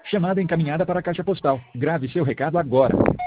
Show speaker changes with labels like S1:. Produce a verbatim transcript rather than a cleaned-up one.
S1: Chamada encaminhada para a caixa postal. Grave seu recado agora.